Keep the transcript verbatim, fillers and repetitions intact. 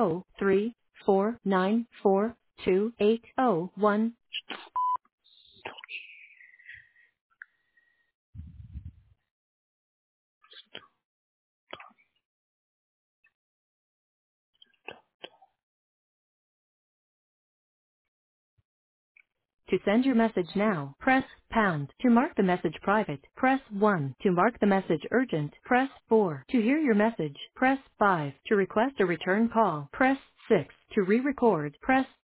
zero three four nine four two eight zero one. To send your message now, press pound. To mark the message private, press one. To mark the message urgent, press four. To hear your message, press five. To request a return call, press six. To re-record, press